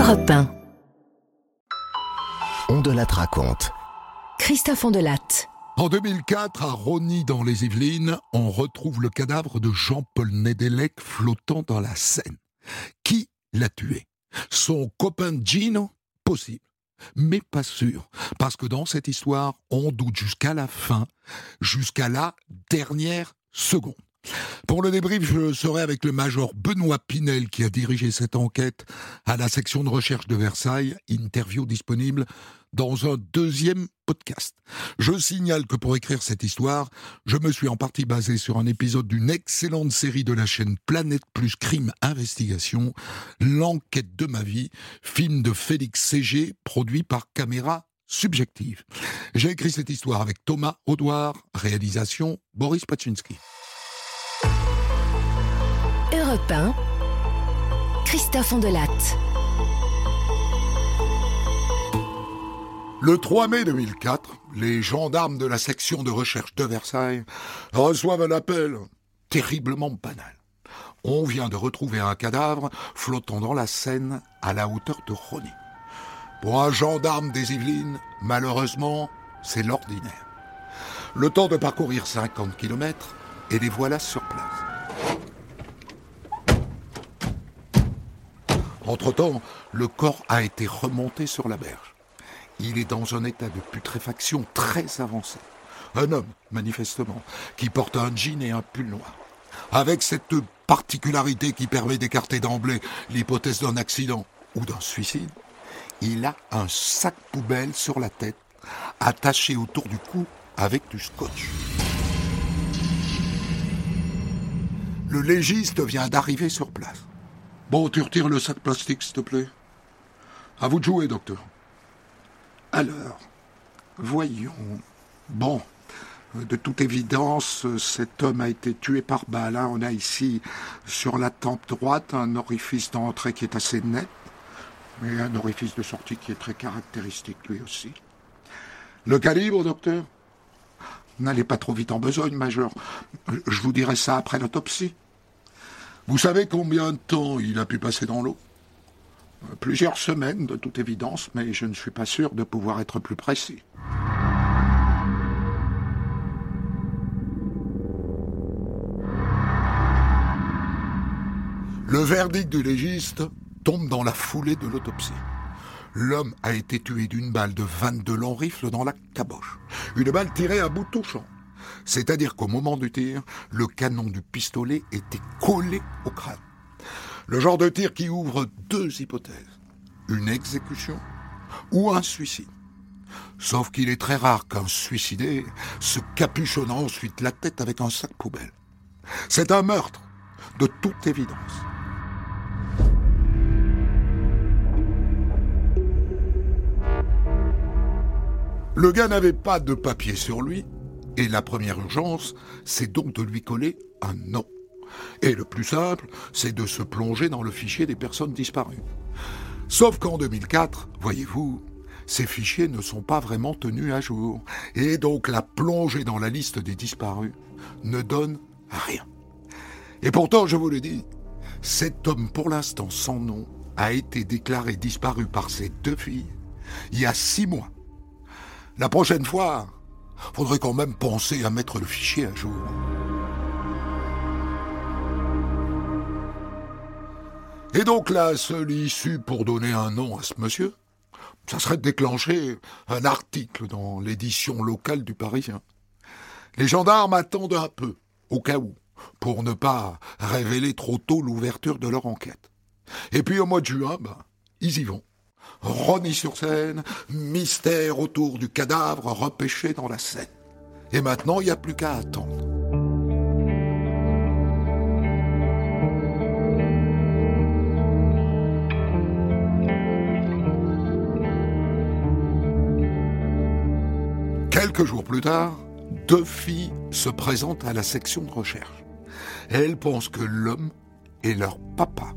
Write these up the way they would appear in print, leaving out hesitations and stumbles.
Europe 1. On de la raconte. Christophe Ondelatte. En 2004, à Rosny dans les Yvelines, on retrouve le cadavre de Jean-Paul Nédélec flottant dans la Seine. Qui l'a tué? Son copain Gino? Possible. Mais pas sûr, parce que dans cette histoire, on doute jusqu'à la fin, jusqu'à la dernière seconde. Pour le débrief, je serai avec le major Benoît Pinel qui a dirigé cette enquête à la section de recherche de Versailles, interview disponible dans un deuxième podcast. Je signale que pour écrire cette histoire, je me suis en partie basé sur un épisode d'une excellente série de la chaîne Planète Plus Crime Investigation, L'enquête de ma vie, film de Félix Ségé, produit par Caméra Subjective. J'ai écrit cette histoire avec Thomas Audouard, réalisation Boris Paczynski. Europe 1. Christophe Ondelatte. Le 3 mai 2004, les gendarmes de la section de recherche de Versailles reçoivent un appel terriblement banal. On vient de retrouver un cadavre flottant dans la Seine à la hauteur de Rosny. Pour un gendarme des Yvelines, malheureusement, c'est l'ordinaire. Le temps de parcourir 50 km et les voilà sur place. Entre-temps, le corps a été remonté sur la berge. Il est dans un état de putréfaction très avancé. Un homme, manifestement, qui porte un jean et un pull noir. Avec cette particularité qui permet d'écarter d'emblée l'hypothèse d'un accident ou d'un suicide, il a un sac poubelle sur la tête, attaché autour du cou avec du scotch. Le légiste vient d'arriver sur place. Bon, tu retires le sac plastique, s'il te plaît. À vous de jouer, docteur. Alors, voyons. Bon, de toute évidence, cet homme a été tué par balle. On a ici, sur la tempe droite, un orifice d'entrée qui est assez net, mais un orifice de sortie qui est très caractéristique, lui aussi. Le calibre, docteur? N'allez pas trop vite en besogne, major. Je vous dirai ça après l'autopsie. Vous savez combien de temps il a pu passer dans l'eau? Plusieurs semaines, de toute évidence, mais je ne suis pas sûr de pouvoir être plus précis. Le verdict du légiste tombe dans la foulée de l'autopsie. L'homme a été tué d'une balle de 22 longs rifles dans la caboche. Une balle tirée à bout touchant. C'est-à-dire qu'au moment du tir, le canon du pistolet était collé au crâne. Le genre de tir qui ouvre deux hypothèses. Une exécution ou un suicide. Sauf qu'il est très rare qu'un suicidé se capuchonne ensuite la tête avec un sac poubelle. C'est un meurtre, de toute évidence. Le gars n'avait pas de papier sur lui, et la première urgence, c'est donc de lui coller un nom. Et le plus simple, c'est de se plonger dans le fichier des personnes disparues. Sauf qu'en 2004, voyez-vous, ces fichiers ne sont pas vraiment tenus à jour. Et donc la plongée dans la liste des disparus ne donne rien. Et pourtant, je vous le dis, cet homme pour l'instant sans nom a été déclaré disparu par ses deux filles il y a 6 mois. La prochaine fois, faudrait quand même penser à mettre le fichier à jour. Et donc la seule issue pour donner un nom à ce monsieur, ça serait de déclencher un article dans l'édition locale du Parisien. Les gendarmes attendent un peu, au cas où, pour ne pas révéler trop tôt l'ouverture de leur enquête. Et puis au mois de juin, ils y vont. Rosny-sur-Seine, mystère autour du cadavre repêché dans la Seine. Et maintenant, il n'y a plus qu'à attendre. Quelques jours plus tard, 2 filles se présentent à la section de recherche. Elles pensent que l'homme est leur papa.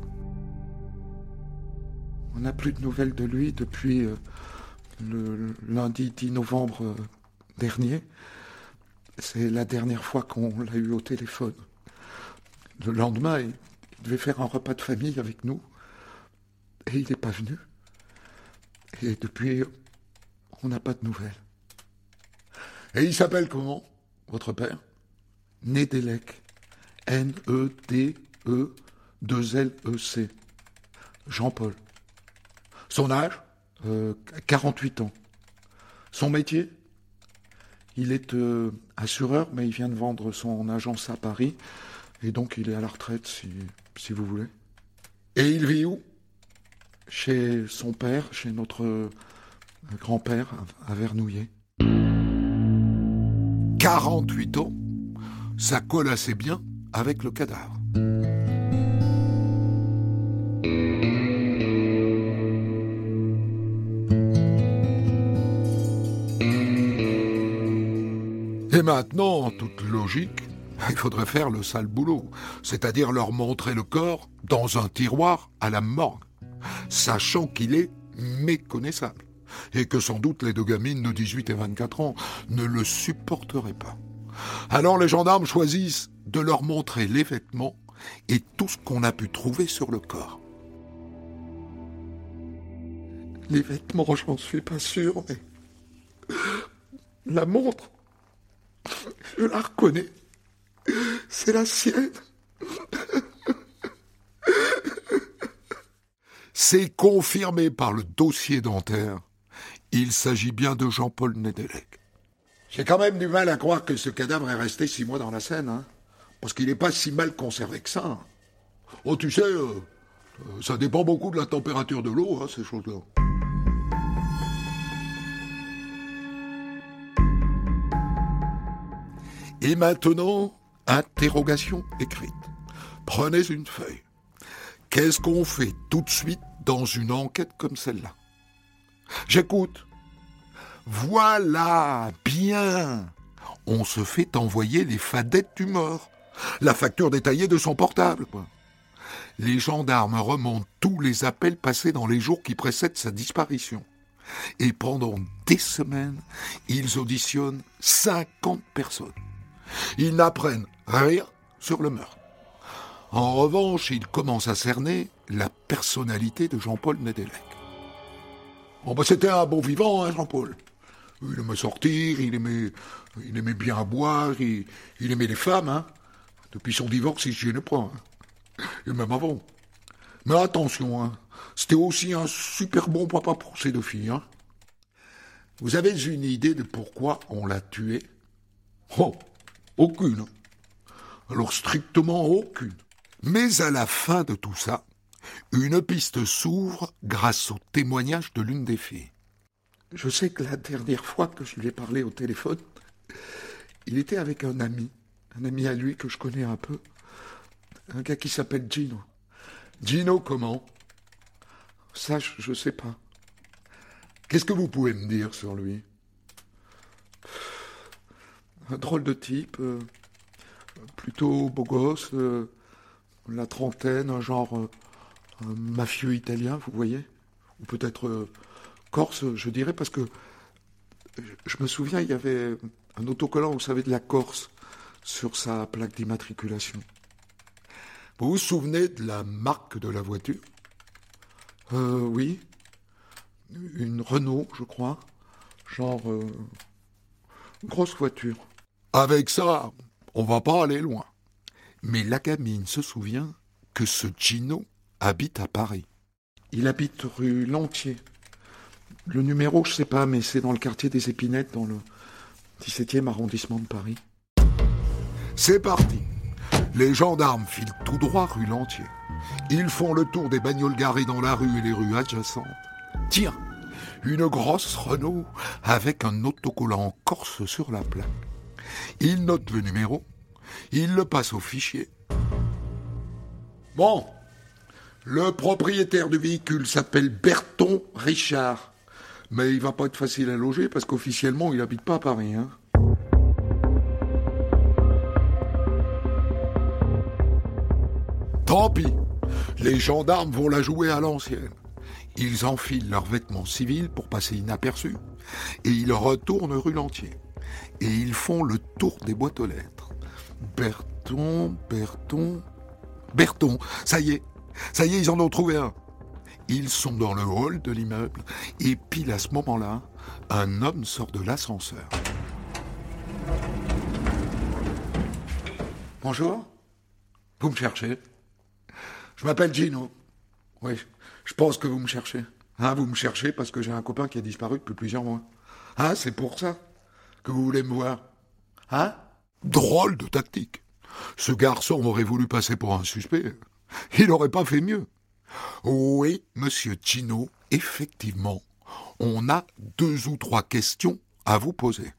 On n'a plus de nouvelles de lui depuis le lundi 10 novembre dernier. C'est la dernière fois qu'on l'a eu au téléphone. Le lendemain, il devait faire un repas de famille avec nous. Et il n'est pas venu. Et depuis, on n'a pas de nouvelles. Et il s'appelle comment, votre père? Nedelec. N-E-D-E-2-L-E-C. Jean-Paul. Son âge 48 ans. Son métier? Il est assureur, mais il vient de vendre son agence à Paris. Et donc, il est à la retraite, si vous voulez. Et il vit où? Chez son père, chez notre grand-père, à Vernouillet. 48 ans, ça colle assez bien avec le cadavre. Et maintenant, en toute logique, il faudrait faire le sale boulot, c'est-à-dire leur montrer le corps dans un tiroir à la morgue, sachant qu'il est méconnaissable, et que sans doute les deux gamines de 18 et 24 ans ne le supporteraient pas. Alors les gendarmes choisissent de leur montrer les vêtements et tout ce qu'on a pu trouver sur le corps. Les vêtements, j'en suis pas sûr, mais la montre, je la reconnais. C'est la sienne. C'est confirmé par le dossier dentaire. Il s'agit bien de Jean-Paul Nedelec. J'ai quand même du mal à croire que ce cadavre est resté 6 mois dans la Seine, hein, parce qu'il n'est pas si mal conservé que ça. Oh, tu sais, ça dépend beaucoup de la température de l'eau, hein, ces choses-là. Et maintenant, interrogation écrite. Prenez une feuille. Qu'est-ce qu'on fait tout de suite dans une enquête comme celle-là? J'écoute. Voilà, bien. On se fait envoyer les fadettes du mort. La facture détaillée de son portable, quoi. Les gendarmes remontent tous les appels passés dans les jours qui précèdent sa disparition. Et pendant des semaines, ils auditionnent 50 personnes. Ils n'apprennent rien sur le meurtre. En revanche, ils commencent à cerner la personnalité de Jean-Paul Nedelec. Bon, c'était un bon vivant, hein, Jean-Paul. Il aimait sortir, il aimait bien boire, il aimait les femmes, hein. Depuis son divorce, il ne se gênait pas, hein. Et même avant. Mais attention, hein, c'était aussi un super bon papa pour ses 2 filles, hein. Vous avez une idée de pourquoi on l'a tué? Oh, aucune. Alors strictement aucune. Mais à la fin de tout ça, une piste s'ouvre grâce au témoignage de l'une des filles. Je sais que la dernière fois que je lui ai parlé au téléphone, il était avec un ami à lui que je connais un peu, un gars qui s'appelle Gino. Gino comment? Ça, je sais pas. Qu'est-ce que vous pouvez me dire sur lui? Un drôle de type, plutôt beau gosse, la trentaine, un genre un mafieux italien, vous voyez? Ou peut-être corse, je dirais, parce que je me souviens, il y avait un autocollant, vous savez, de la Corse, sur sa plaque d'immatriculation. Vous vous souvenez de la marque de la voiture? Oui. Une Renault, je crois. Genre, une grosse voiture. Avec ça, on va pas aller loin. Mais la gamine se souvient que ce Gino habite à Paris. Il habite rue Lantier. Le numéro, je sais pas, mais c'est dans le quartier des Épinettes, dans le 17e arrondissement de Paris. C'est parti. Les gendarmes filent tout droit rue Lantier. Ils font le tour des bagnoles garées dans la rue et les rues adjacentes. Tiens, une grosse Renault avec un autocollant corse sur la plaque. Ils notent le numéro, ils le passent au fichier. Bon, le propriétaire du véhicule s'appelle Berton Richard. Mais il va pas être facile à loger parce qu'officiellement, il habite pas à Paris, hein. Tant pis, les gendarmes vont la jouer à l'ancienne. Ils enfilent leurs vêtements civils pour passer inaperçus et ils retournent rue Lantier. Et ils font le tour des boîtes aux lettres. Berton, ça y est, ils en ont trouvé un. Ils sont dans le hall de l'immeuble et pile à ce moment-là, un homme sort de l'ascenseur. Bonjour, vous me cherchez? Je m'appelle Gino. Oui, je pense que vous me cherchez. Vous me cherchez parce que j'ai un copain qui a disparu depuis plusieurs mois. C'est pour ça que vous voulez me voir. Drôle de tactique. Ce garçon aurait voulu passer pour un suspect. Il n'aurait pas fait mieux. Oui, monsieur Gino, effectivement, on a 2 ou 3 questions à vous poser.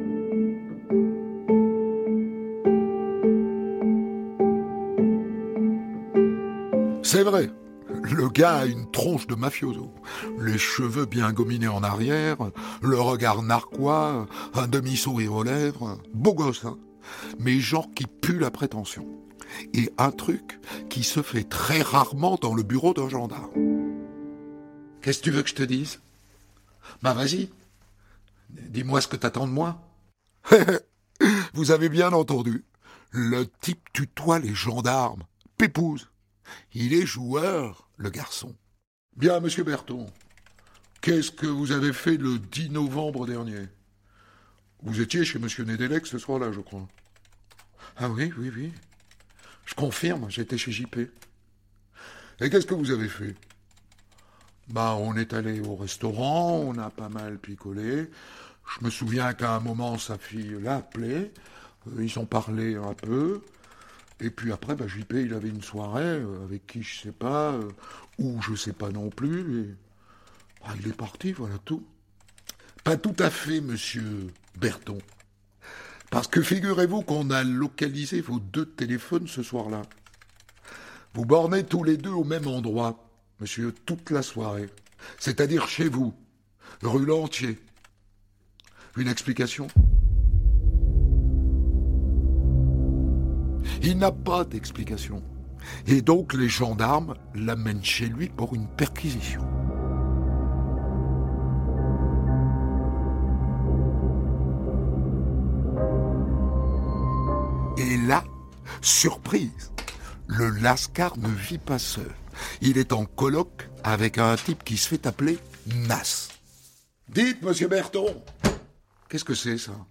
C'est vrai, le gars a une tronche de mafioso. Les cheveux bien gominés en arrière, le regard narquois, un demi-sourire aux lèvres. Beau gosse, hein, mais genre qui pue la prétention. Et un truc qui se fait très rarement dans le bureau d'un gendarme. Qu'est-ce que tu veux que je te dise? Vas-y, dis-moi ce que t'attends de moi. Vous avez bien entendu, le type tutoie les gendarmes, pépouze. Il est joueur, le garçon. Bien, monsieur Berton, qu'est-ce que vous avez fait le 10 novembre dernier? Vous étiez chez monsieur Nedelec ce soir-là, je crois. Oui. Je confirme, j'étais chez JP. Et qu'est-ce que vous avez fait? On est allé au restaurant, on a pas mal picolé. Je me souviens qu'à un moment, sa fille l'a appelé. Ils ont parlé un peu. Et puis après, JP, il avait une soirée avec qui je sais pas, ou je sais pas non plus. Et il est parti, voilà tout. Pas tout à fait, monsieur Berton. Parce que figurez-vous qu'on a localisé vos 2 téléphones ce soir-là. Vous bornez tous les 2 au même endroit, monsieur, toute la soirée. C'est-à-dire chez vous, rue Lantier. Une explication? Il n'a pas d'explication. Et donc les gendarmes l'amènent chez lui pour une perquisition. Et là, surprise, le lascar ne vit pas seul. Il est en coloc avec un type qui se fait appeler Nas. Dites, monsieur Berton, qu'est-ce que c'est ça?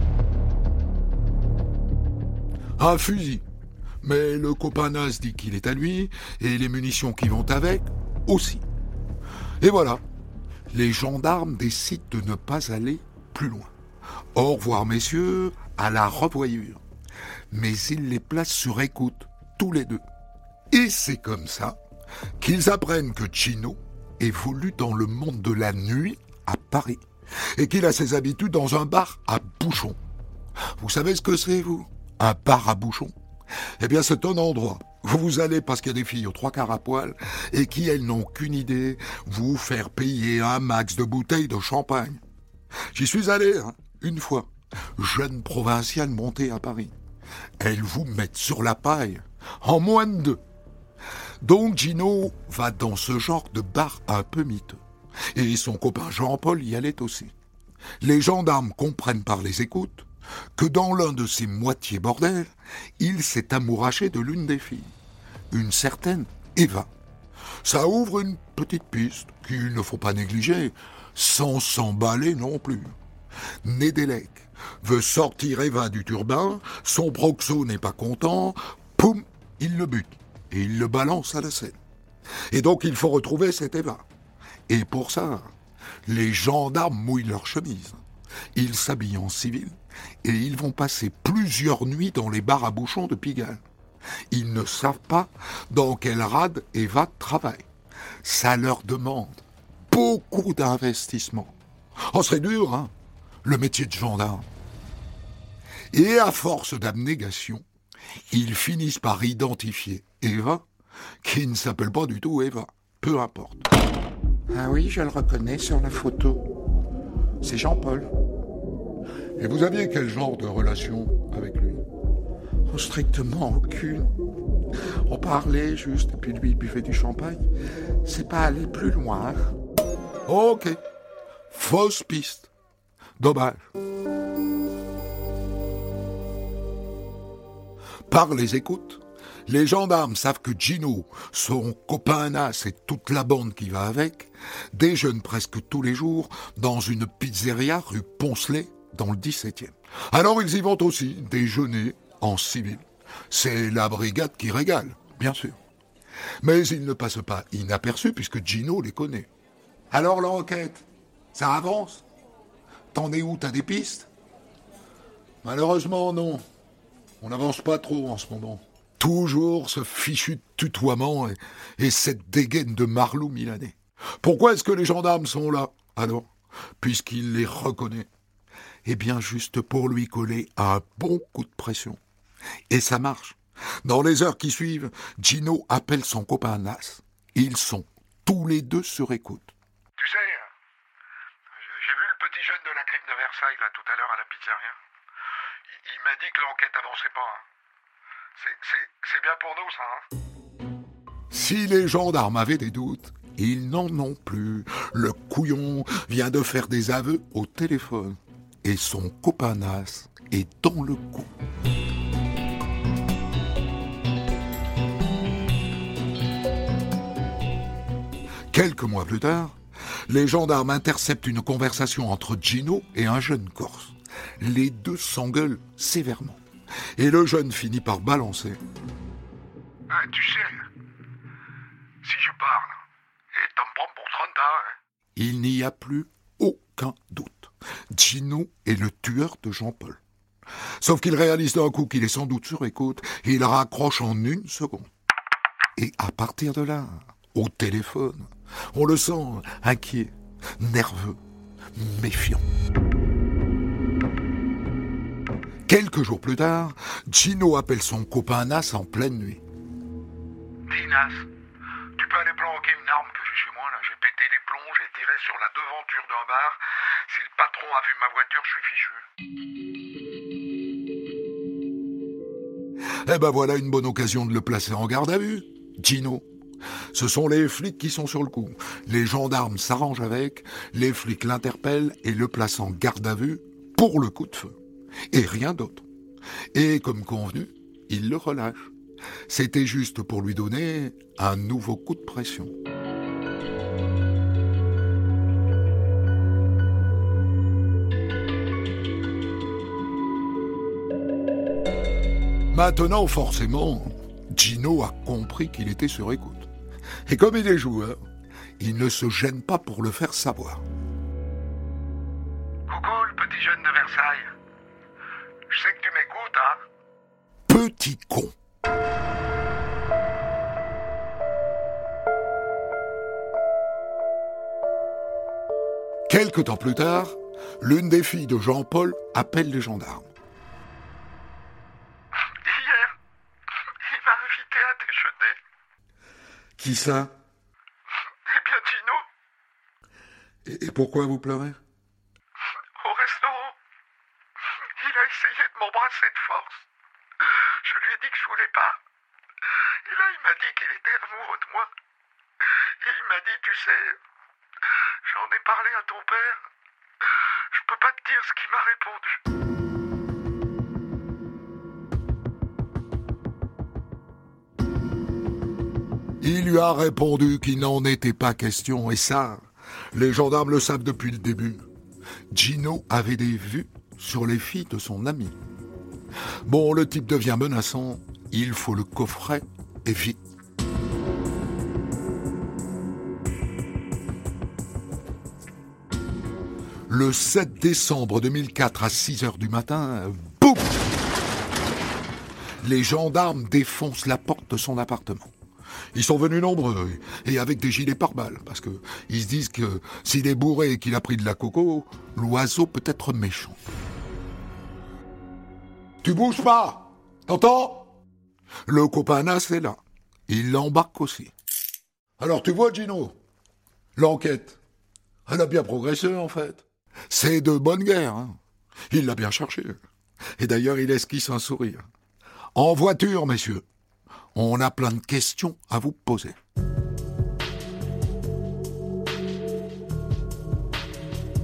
Un fusil. Mais le copain Nas dit qu'il est à lui, et les munitions qui vont avec aussi. Et voilà, les gendarmes décident de ne pas aller plus loin. Au revoir messieurs, à la revoyure. Mais ils les placent sur écoute, tous les 2. Et c'est comme ça qu'ils apprennent que Gino évolue dans le monde de la nuit à Paris, et qu'il a ses habitudes dans un bar à bouchons. Vous savez ce que c'est, vous? Un bar à bouchons? Eh bien, c'est un endroit où vous allez parce qu'il y a des filles aux 3 quarts à poil et qui, elles, n'ont qu'une idée, vous faire payer un max de bouteilles de champagne. J'y suis allé, une fois, jeune provinciale montée à Paris. Elles vous mettent sur la paille en moins de 2. Donc Gino va dans ce genre de bar un peu miteux. Et son copain Jean-Paul y allait aussi. Les gendarmes comprennent par les écoutes que dans l'un de ces moitiés bordels, il s'est amouraché de l'une des filles, une certaine Eva. Ça ouvre une petite piste qu'il ne faut pas négliger, sans s'emballer non plus. Nedelec veut sortir Eva du turbin, son proxo n'est pas content, poum, il le bute, et il le balance à la Seine. Et donc il faut retrouver cette Eva. Et pour ça, les gendarmes mouillent leurs chemises. Ils s'habillent en civil et ils vont passer plusieurs nuits dans les bars à bouchons de Pigalle. Ils ne savent pas dans quelle rade Eva travaille. Ça leur demande beaucoup d'investissement. C'est dur, le métier de gendarme. Et à force d'abnégation, ils finissent par identifier Eva, qui ne s'appelle pas du tout Eva, peu importe. Ah oui, je le reconnais sur la photo. C'est Jean-Paul. Et vous aviez quel genre de relation avec lui? Strictement aucune. On parlait juste, et puis lui, il buvait du champagne. C'est pas aller plus loin. Ok. Fausse piste. Dommage. Par les écoutes, Les gendarmes savent que Gino, son copain Nas et toute la bande qui va avec, déjeunent presque tous les jours dans une pizzeria rue Poncelet dans le 17e. Alors ils y vont aussi déjeuner en civil. C'est la brigade qui régale, bien sûr. Mais ils ne passent pas inaperçus puisque Gino les connaît. Alors l'enquête, ça avance? T'en es où, t'as des pistes? Malheureusement non. On n'avance pas trop en ce moment. Toujours ce fichu tutoiement et cette dégaine de marlou milanais. Pourquoi est-ce que les gendarmes sont là, alors, puisqu'il les reconnaît? Eh bien, juste pour lui coller un bon coup de pression. Et ça marche. Dans les heures qui suivent, Gino appelle son copain Nas. Ils sont tous les deux sur écoute. Tu sais, j'ai vu le petit jeune de la crime de Versailles, là, tout à l'heure à la pizzeria. Il m'a dit que l'enquête avançait pas, hein. C'est bien pour nous, ça, hein. Si les gendarmes avaient des doutes, ils n'en ont plus. Le couillon vient de faire des aveux au téléphone. Et son copain Nas est dans le coup. Quelques mois plus tard, les gendarmes interceptent une conversation entre Gino et un jeune Corse. Les deux s'engueulent sévèrement. Et le jeune finit par balancer. Ah, tu sais, si je parle, et t'en prends pour 30 ans, hein. Il n'y a plus aucun doute. Gino est le tueur de Jean-Paul. Sauf qu'il réalise d'un coup qu'il est sans doute sur écoute et il raccroche en une seconde. Et à partir de là, au téléphone, on le sent inquiet, nerveux, méfiant. Quelques jours plus tard, Gino appelle son copain Nas en pleine nuit. Dis Nas, tu peux aller planquer une arme que j'ai chez moi, là. J'ai pété les plombs, j'ai tiré sur la devanture d'un bar. Si le patron a vu ma voiture, je suis fichu. Eh ben voilà une bonne occasion de le placer en garde à vue, Gino. Ce sont les flics qui sont sur le coup. Les gendarmes s'arrangent avec, les flics l'interpellent et le placent en garde à vue pour le coup de feu. Et rien d'autre. Et comme convenu, ils le relâchent. C'était juste pour lui donner un nouveau coup de pression. Maintenant, forcément, Gino a compris qu'il était sur écoute. Et comme il est joueur, il ne se gêne pas pour le faire savoir. Coucou, le petit jeune de Versailles. Je sais que tu m'écoutes, hein. Petit con. Quelque temps plus tard, l'une des filles de Jean-Paul appelle les gendarmes. Hier, il m'a invité à déjeuner. Qui ça? Eh bien, Gino, Et pourquoi vous pleurez? au restaurant, il a essayé de m'embrasser de force. Je lui ai dit que je voulais pas. Et là, il m'a dit qu'il était amoureux de moi. Et il m'a dit, tu sais, j'en ai parlé à ton père. Je peux pas te dire ce qu'il m'a répondu. Il lui a répondu qu'il n'en était pas question, et ça, les gendarmes le savent depuis le début. Gino avait des vues sur les filles de son ami. Bon, le type devient menaçant, il faut le coffrer, et vite. Le 7 décembre 2004 à 6h du matin, boum! Les gendarmes défoncent la porte de son appartement. Ils sont venus nombreux et avec des gilets pare-balles parce que ils se disent que s'il est bourré et qu'il a pris de la coco, l'oiseau peut être méchant. Tu bouges pas, t'entends? Le copain Nas est là. Il l'embarque aussi. Alors tu vois, Gino, l'enquête, elle a bien progressé en fait. C'est de bonne guerre, hein. Il l'a bien cherché. Et d'ailleurs, il esquisse un sourire. En voiture, messieurs. On a plein de questions à vous poser.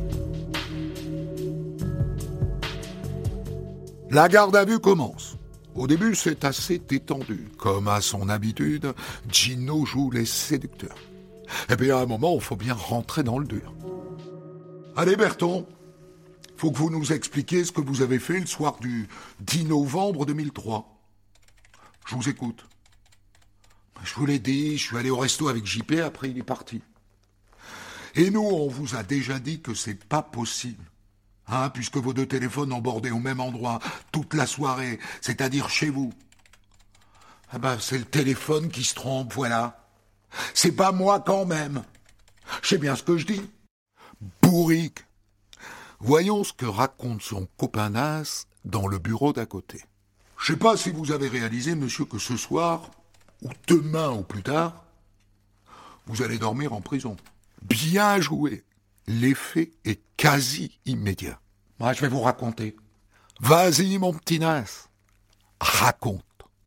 La garde à vue commence. Au début, c'est assez détendu. Comme à son habitude, Gino joue les séducteurs. Et puis à un moment, il faut bien rentrer dans le dur. Allez Berton, faut que vous nous expliquiez ce que vous avez fait le soir du 10 novembre 2003. Je vous écoute. Je vous l'ai dit, je suis allé au resto avec JP, après il est parti. Et nous, on vous a déjà dit que c'est pas possible. Puisque vos deux téléphones ont bordé au même endroit toute la soirée, c'est-à-dire chez vous. C'est le téléphone qui se trompe, voilà. C'est pas moi quand même. Je sais bien ce que je dis. Bourrique. Voyons ce que raconte son copain Nas dans le bureau d'à côté. Je sais pas si vous avez réalisé, monsieur, que ce soir, ou demain ou plus tard, vous allez dormir en prison. Bien joué. L'effet est quasi immédiat. Moi, je vais vous raconter. Vas-y, mon petit Nas. Raconte.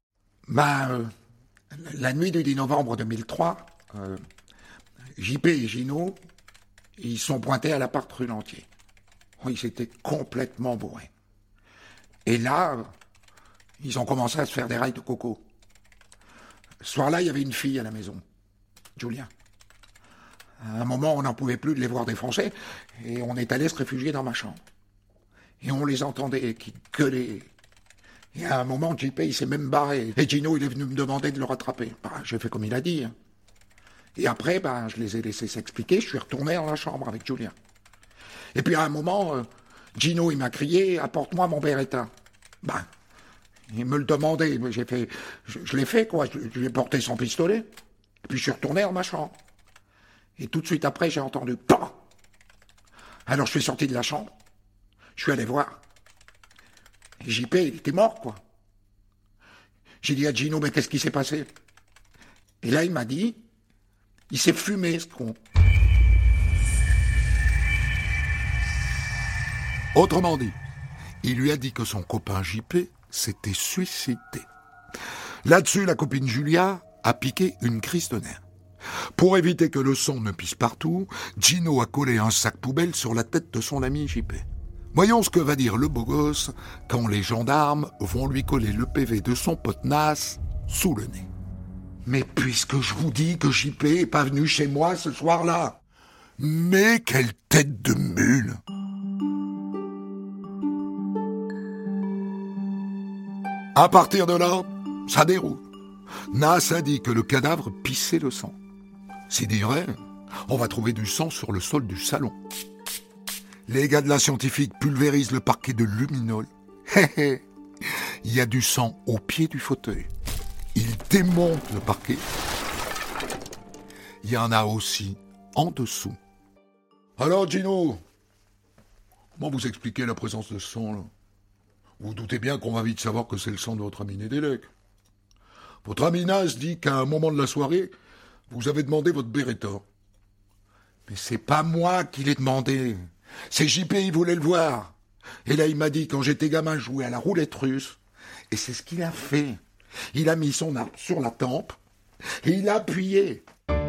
La nuit du 10 novembre 2003, JP et Gino, ils sont pointés à l'appart rue Lantier. Ils étaient complètement bourrés. Et là, ils ont commencé à se faire des rails de coco. Ce soir-là, il y avait une fille à la maison, Julia. À un moment, on n'en pouvait plus de les voir défoncer, et on est allé se réfugier dans ma chambre. Et on les entendait qui gueulaient. Et à un moment, JP, il s'est même barré. Et Gino, il est venu me demander de le rattraper. J'ai fait comme il a dit. Et après, je les ai laissés s'expliquer. Je suis retourné dans la chambre avec Julia. Et puis à un moment, Gino, il m'a crié « Apporte-moi mon Beretta ». Il me le demandait. J'ai fait, je l'ai fait, quoi. Je lui ai porté son pistolet. Et puis je suis retourné dans ma chambre. Et tout de suite après, j'ai entendu « PAM !» Alors je suis sorti de la chambre. Je suis allé voir. Et JP, il était mort, quoi. J'ai dit à Gino, mais qu'est-ce qui s'est passé? Et là, il m'a dit, il s'est fumé, ce con. Autrement dit, il lui a dit que son copain JP s'était suicidé. Là-dessus, la copine Julia a piqué une crise de nerfs. Pour éviter que le sang ne pisse partout, Gino a collé un sac poubelle sur la tête de son ami JP. Voyons ce que va dire le beau gosse quand les gendarmes vont lui coller le PV de son pote Nas sous le nez. Mais puisque je vous dis que JP est pas venu chez moi ce soir-là. Mais quelle tête de mule! À partir de là, ça déroule. Nas a dit que le cadavre pissait le sang. S'il dirait, on va trouver du sang sur le sol du salon. Les gars de la scientifique pulvérisent le parquet de luminol. Il y a du sang au pied du fauteuil. Ils démontent le parquet. Il y en a aussi en dessous. Alors, Gino, comment vous expliquez la présence de ce sang, là? Vous doutez bien qu'on va vite savoir que c'est le sang de votre ami Nedelec. Votre ami Nas dit qu'à un moment de la soirée, vous avez demandé votre Beretta. Mais c'est pas moi qui l'ai demandé. C'est JP, il voulait le voir. Et là, il m'a dit, quand j'étais gamin, je jouais à la roulette russe. Et c'est ce qu'il a fait. Il a mis son arme sur la tempe et il a appuyé.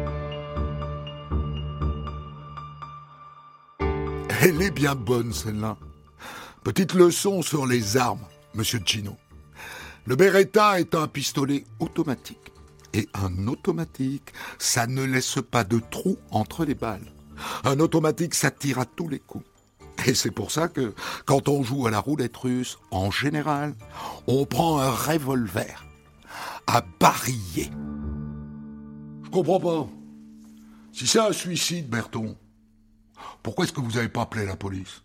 Elle est bien bonne, celle-là. Petite leçon sur les armes, monsieur Gino. Le Beretta est un pistolet automatique. Et un automatique, ça ne laisse pas de trou entre les balles. Un automatique, ça tire à tous les coups. Et c'est pour ça que, quand on joue à la roulette russe, en général, on prend un revolver à barillet. Je comprends pas. Si c'est un suicide, Berton, pourquoi est-ce que vous n'avez pas appelé la police?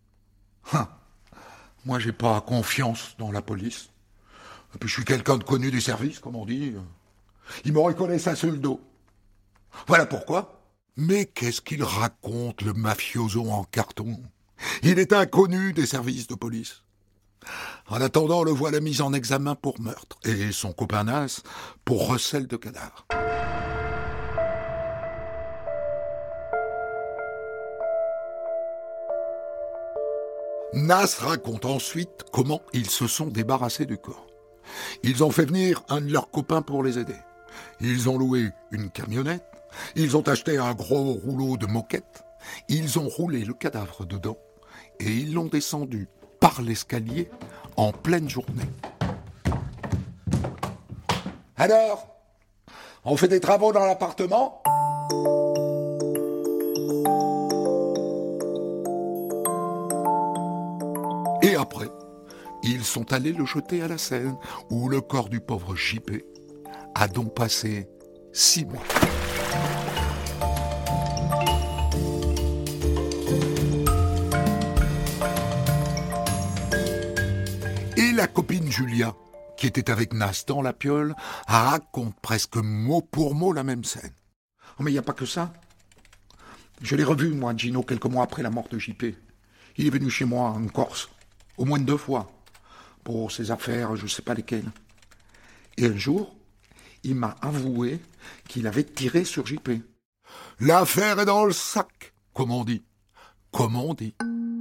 Moi, j'ai pas confiance dans la police. Et puis, je suis quelqu'un de connu des services, comme on dit. Ils me reconnaissent ça sur le dos. Voilà pourquoi. Mais qu'est-ce qu'il raconte, le mafioso en carton? Il est inconnu des services de police. En attendant, le voilà mis en examen pour meurtre, et son copain Nas pour recel de cadavre. Nas raconte ensuite comment ils se sont débarrassés du corps. Ils ont fait venir un de leurs copains pour les aider. Ils ont loué une camionnette, ils ont acheté un gros rouleau de moquette, ils ont roulé le cadavre dedans et ils l'ont descendu par l'escalier en pleine journée. Alors, on fait des travaux dans l'appartement ? Et après, ils sont allés le jeter à la Seine, où le corps du pauvre JP a donc passé 6 mois. Et la copine Julia, qui était avec Nas dans la piole, raconte presque mot pour mot la même scène. Oh, mais il n'y a pas que ça. Je l'ai revu, moi, Gino, quelques mois après la mort de JP. Il est venu chez moi en Corse, au moins 2 fois, pour ses affaires, je ne sais pas lesquelles. Et un jour, il m'a avoué qu'il avait tiré sur JP. L'affaire est dans le sac, comme on dit. Comme on dit.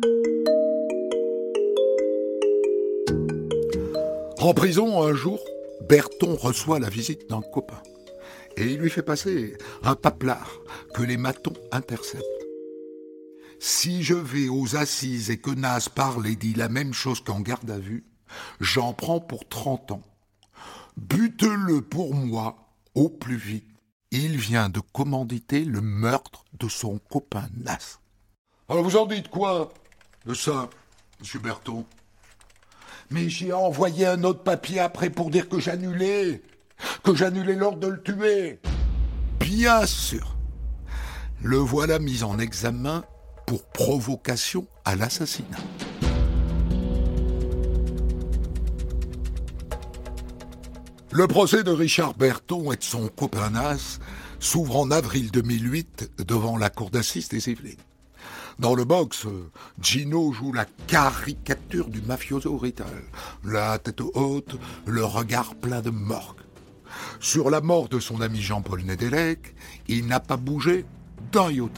En prison, un jour, Berton reçoit la visite d'un copain. Et il lui fait passer un paplard que les matons interceptent. Si je vais aux assises et que Nas parle et dit la même chose qu'en garde à vue, j'en prends pour 30 ans. Bute-le pour moi au plus vite. Il vient de commanditer le meurtre de son copain Nas. Alors vous en dites quoi de ça, monsieur Berton ? Mais j'ai envoyé un autre papier après pour dire que j'annulais l'ordre de le tuer. Bien sûr. Le voilà mis en examen pour provocation à l'assassinat. Le procès de Richard Berton et de son copain Nas s'ouvre en avril 2008 devant la cour d'assises des Yvelines. Dans le box, Gino joue la caricature du mafioso rital. La tête haute, le regard plein de morgue. Sur la mort de son ami Jean-Paul Nedelec, il n'a pas bougé d'un iota.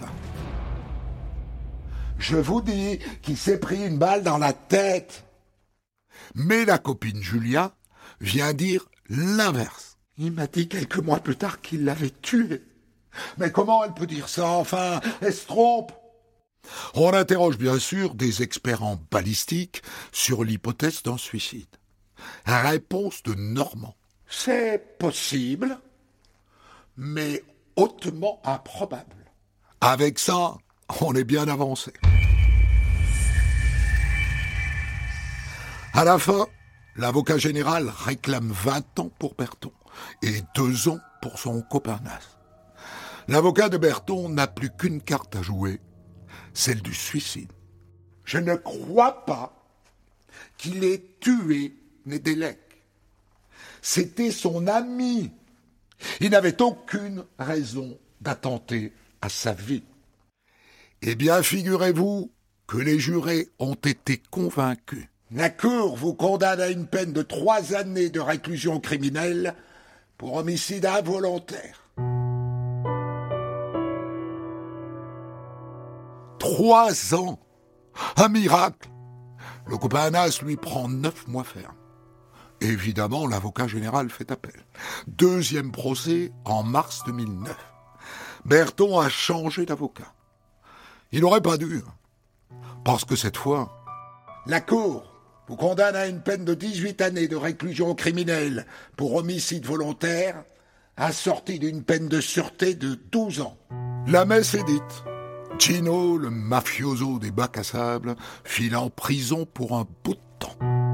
Je vous dis qu'il s'est pris une balle dans la tête. Mais la copine Julia vient dire l'inverse. Il m'a dit quelques mois plus tard qu'il l'avait tué. Mais comment elle peut dire ça, enfin, elle se trompe. On interroge bien sûr des experts en balistique sur l'hypothèse d'un suicide. Réponse de Normand. C'est possible, mais hautement improbable. Avec ça, on est bien avancé. À la fin, l'avocat général réclame 20 ans pour Berton et 2 ans pour son copain Nas. L'avocat de Berton n'a plus qu'une carte à jouer, celle du suicide. Je ne crois pas qu'il ait tué Nedelec. C'était son ami. Il n'avait aucune raison d'attenter à sa vie. Eh bien, figurez-vous que les jurés ont été convaincus. La Cour vous condamne à une peine de 3 années de réclusion criminelle pour homicide involontaire. 3 ans. Un miracle. Le copain Nas lui prend 9 mois ferme. Évidemment, l'avocat général fait appel. 2e procès en mars 2009. Berton a changé d'avocat. Il n'aurait pas dû. Parce que cette fois, la Cour vous condamne à une peine de 18 années de réclusion criminelle pour homicide volontaire, assortie d'une peine de sûreté de 12 ans. La messe est dite. Gino, le mafioso des bacs à sable, file en prison pour un bout de temps.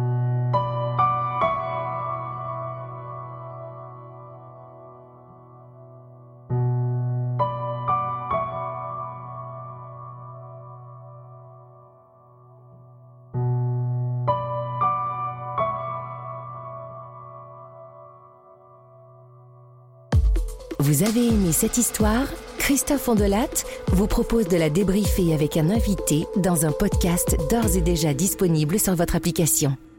Vous avez aimé cette histoire ? Christophe Ondelatte vous propose de la débriefer avec un invité dans un podcast d'ores et déjà disponible sur votre application.